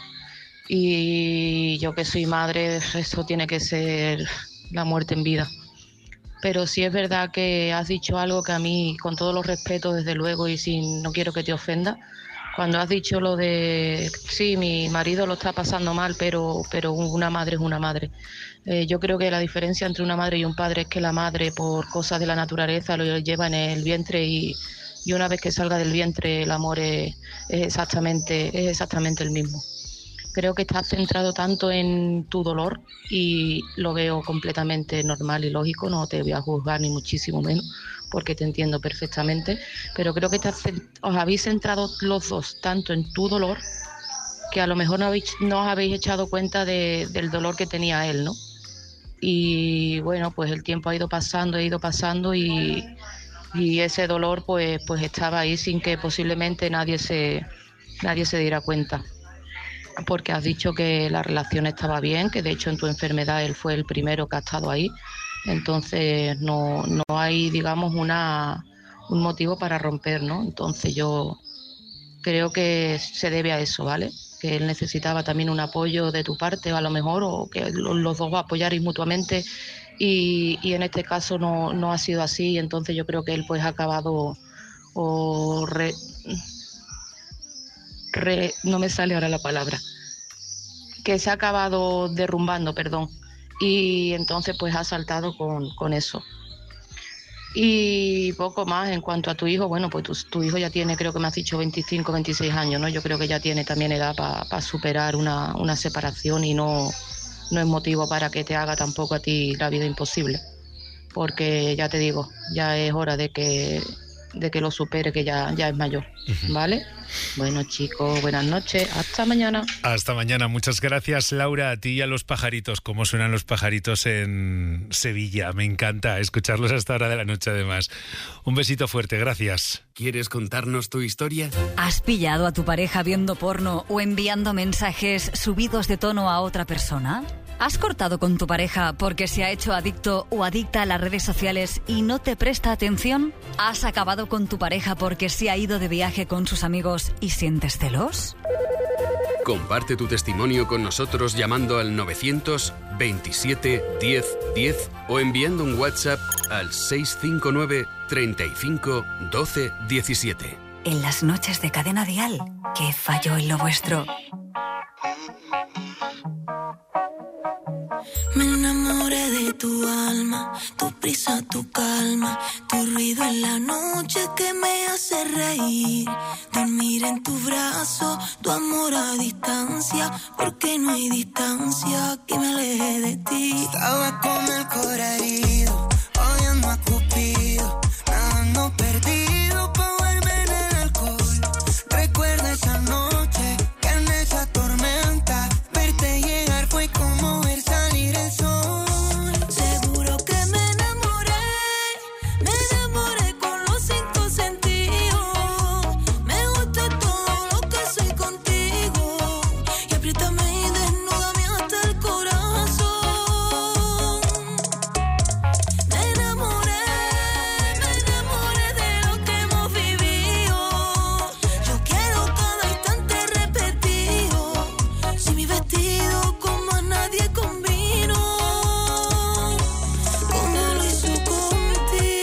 Y yo que soy madre, eso tiene que ser la muerte en vida. Pero sí es verdad que has dicho algo que a mí, con todos los respetos, desde luego, y sin, no quiero que te ofenda, cuando has dicho lo de, sí, mi marido lo está pasando mal, pero, pero una madre es una madre. Eh, yo creo que la diferencia entre una madre y un padre es que la madre, por cosas de la naturaleza, lo lleva en el vientre y, y una vez que salga del vientre el amor es, es, exactamente, es exactamente el mismo. Creo que estás centrado tanto en tu dolor y lo veo completamente normal y lógico, no te voy a juzgar ni muchísimo menos porque te entiendo perfectamente, pero creo que estás, os habéis centrado los dos tanto en tu dolor que a lo mejor no, habéis, no os habéis echado cuenta de, del dolor que tenía él, ¿no? Y bueno, pues el tiempo ha ido pasando, ha ido pasando y, y ese dolor pues, pues estaba ahí sin que posiblemente nadie se, nadie se diera cuenta. Porque has dicho que la relación estaba bien, que de hecho en tu enfermedad él fue el primero que ha estado ahí, entonces no, no hay, digamos, una, un motivo para romper, ¿no? Entonces yo creo que se debe a eso, ¿vale? Que él necesitaba también un apoyo de tu parte, a lo mejor, o que los dos apoyarais mutuamente, y, y en este caso no, no ha sido así, entonces yo creo que él pues ha acabado o... Re, Re, no me sale ahora la palabra, que se ha acabado derrumbando, perdón, y entonces pues ha saltado con, con eso. Y poco más en cuanto a tu hijo, bueno, pues tu, tu hijo ya tiene, creo que me has dicho veinticinco, veintiséis años, ¿no? Yo creo que ya tiene también edad para pa superar una, una separación y no, no es motivo para que te haga tampoco a ti la vida imposible, porque ya te digo, ya es hora de que de que lo supere, que ya, ya es mayor, ¿vale? Bueno, chicos, buenas noches, hasta mañana. Hasta mañana, muchas gracias, Laura, a ti y a los pajaritos. ¿Cómo suenan los pajaritos en Sevilla? Me encanta escucharlos a esta hora de la noche, además. Un besito fuerte, gracias. ¿Quieres contarnos tu historia? ¿Has pillado a tu pareja viendo porno o enviando mensajes subidos de tono a otra persona? ¿Has cortado con tu pareja porque se ha hecho adicto o adicta a las redes sociales y no te presta atención? ¿Has acabado con tu pareja porque se ha ido de viaje con sus amigos y sientes celos? Comparte tu testimonio con nosotros llamando al novecientos veintisiete diez diez o enviando un WhatsApp al seiscientos cincuenta y nueve treinta y cinco doce diecisiete. En las noches de Cadena Dial, ¿qué falló en lo vuestro? Me enamoré de tu alma, tu prisa, tu calma, tu ruido en la noche que me hace reír. Dormir en tu brazo, tu amor a distancia, porque no hay distancia que me aleje de ti. Estaba con el corazón herido, odiando a Cupido, nadando perdido pa' volver en el alcohol. Recuerdo esa noche, que en esa tormenta, verte llegar fue como ver salir el sol. Seguro que me enamoré, me enamoré con los cinco sentidos. Me gusta todo lo que soy contigo, y apriétame y desnúdame hasta el corazón. Me enamoré, me enamoré de lo que hemos vivido. Yo quiero cada instante repetido, si mi vestido como a nadie combino, como lo hizo contigo.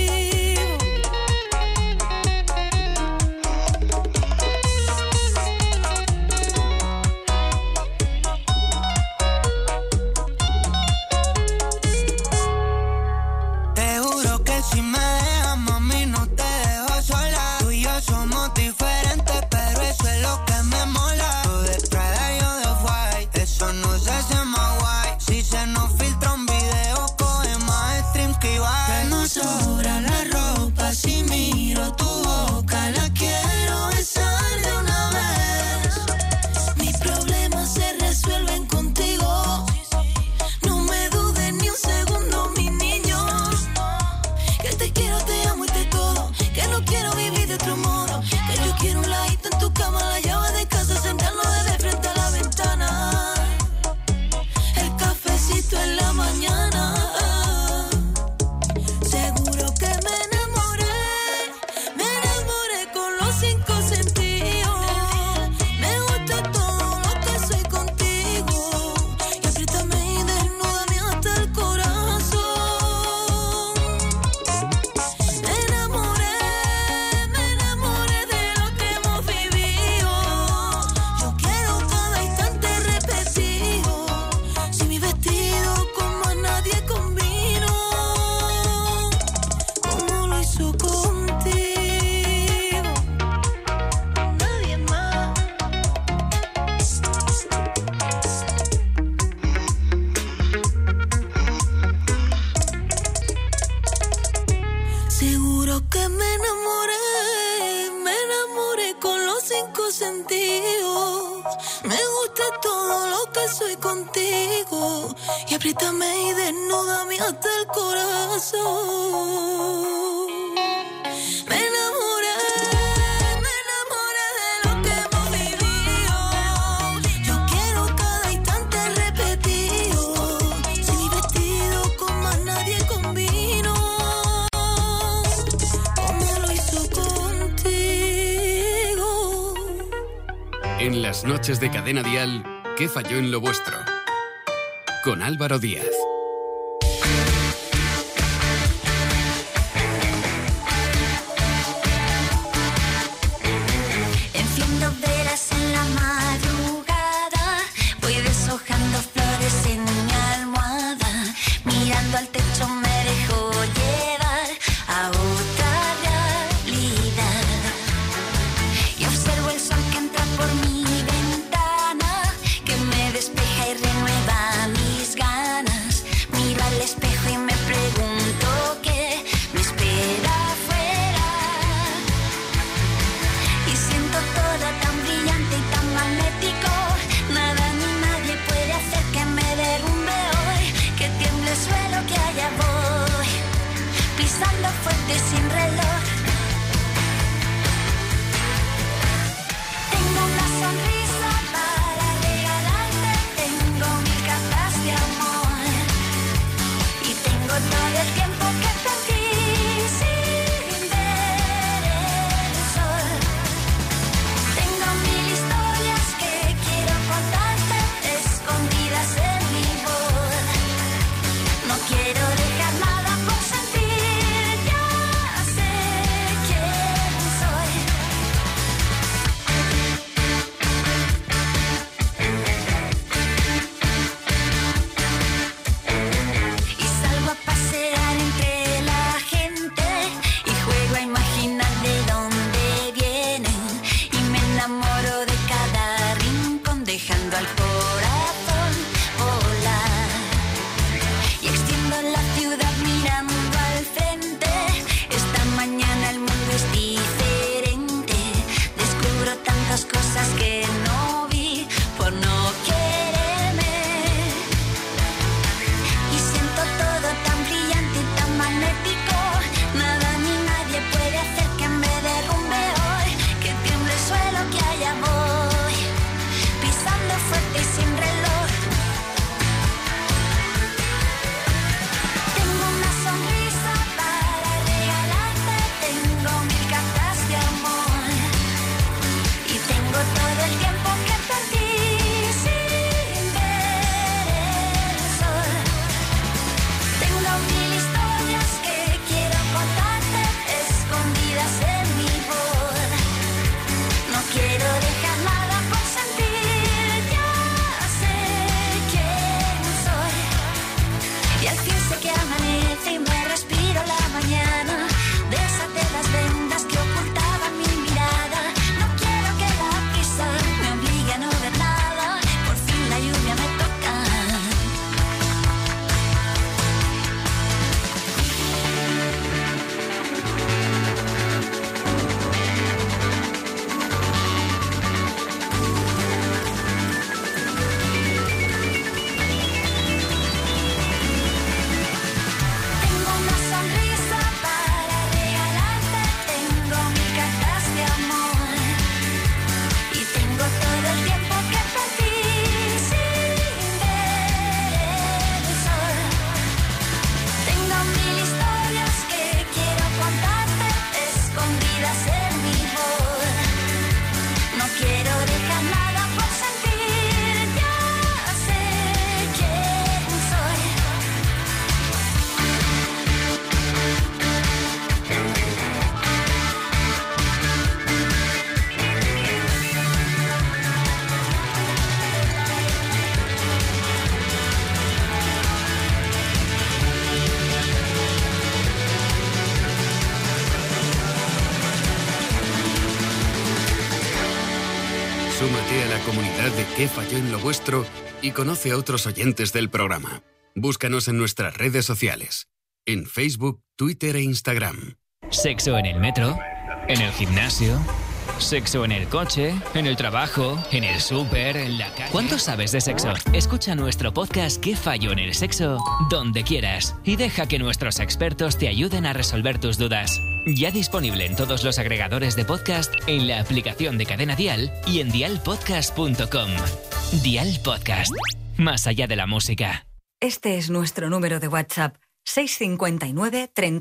Te juro que si me dejas, mami, no te dejo sola. Tú y yo somos diferentes, pero eso es lo que me mola. Tú de Prada y yo de White, eso nos hace más guay. Si se nos filtra un video, coge más streams que Ibai. Que no sobra la ropa, si miro tu boca, la quiero besar de una vez. Mis problemas se resuelven contigo, no me dudes ni un segundo, mi niño. Que te quiero, te amo y te todo, que no quiero vivir de otro modo. Que yo quiero un ladito en tu cama, la llave de casa, sentarnos de frente a la ventana. El cafecito en la mañana. Seguro que me enamoré, me enamoré con los cinco sentidos. Me gusta todo lo que soy contigo, y apriétame y desnúdame hasta el corazón. Me enamoré, me enamoré de lo que hemos vivido. Yo quiero cada instante repetido, si mi vestido como a nadie combino, como lo hizo contigo, nadie más. Seguro que me enamoré, me enamoré con los cinco sentidos. Me gusta todo lo que soy contigo, y apriétame y desnúdame hasta el corazón. Me enamoré, me enamoré de lo que hemos vivido. Yo quiero cada instante repetido, si mi vestido como a nadie combino, como lo hizo contigo. En las noches de Cadena Dial, ¿qué falló en lo vuestro? Con Álvaro Díaz. Enciendo velas en la madrugada, voy deshojando flores en mi almohada, mirando al techo me dejo llevar a otra realidad, y observo el sol que entra por mi ventana, que me despeja y renueva mis ganas. pisando fuerte sin reloj. Tengo una sonrisa para regalarte, tengo mil cartas de amor y tengo todo el tiempo que perdí sin ver el sol. Tengo mil historias que quiero contarte, escondidas en mi voz. No quiero dejar nada por sentir, ya sé quién soy. Y salgo a pasear entre la gente y juego a imaginar de dónde vienen y me enamoro de cada rincón dejando al corazón volar. Y extiendo la ciudad mirando al frente. Esta mañana el mundo es diferente. Descubro tantas cosas que no vi por no quererme. Y siento todo tan brillante y tan magnético. Nada ni nadie puede hacer que me derrumbe hoy. Que tiemble el suelo, que allá voy. Pisando fuerte y sin reloj. Tengo una sonrisa para regalarte, tengo mil cartas de amor y tengo todo el tiempo que perdí sin ver el sol. Tengo mil historias que quiero contarte, escondidas en mi voz. No quiero dejar nada por sentir, ya sé quién soy. Y al fin sé que amanece y me respiro la mañana. Desate las vendas que ocultaban mi mirada. No quiero que la prisa me obligue a no ver nada. Por fin la lluvia me toca. Tengo una sonrisa para regalarte, tengo mil cartas de amor y tengo todo el tiempo que perdí sin ver el sol. Tengo mil historias que quiero contarte, escondidas en mi voz. No quiero dejar nada por sentir, ya sé quién soy. Súmate a la comunidad de ¿Qué falló en lo vuestro? Y conoce a otros oyentes del programa. Búscanos en nuestras redes sociales, en Facebook, Twitter e Instagram. Sexo en el metro, en el gimnasio, sexo en el coche, en el trabajo, en el súper, en la calle. ¿Cuánto sabes de sexo? Escucha nuestro podcast ¿Qué falló en el sexo? Donde quieras y deja que nuestros expertos te ayuden a resolver tus dudas. Ya disponible en todos los agregadores de podcast, en la aplicación de Cadena Dial y en dial podcast punto com. Dial Podcast. Más allá de la música. Este es nuestro número de WhatsApp: seis cinco nueve, treinta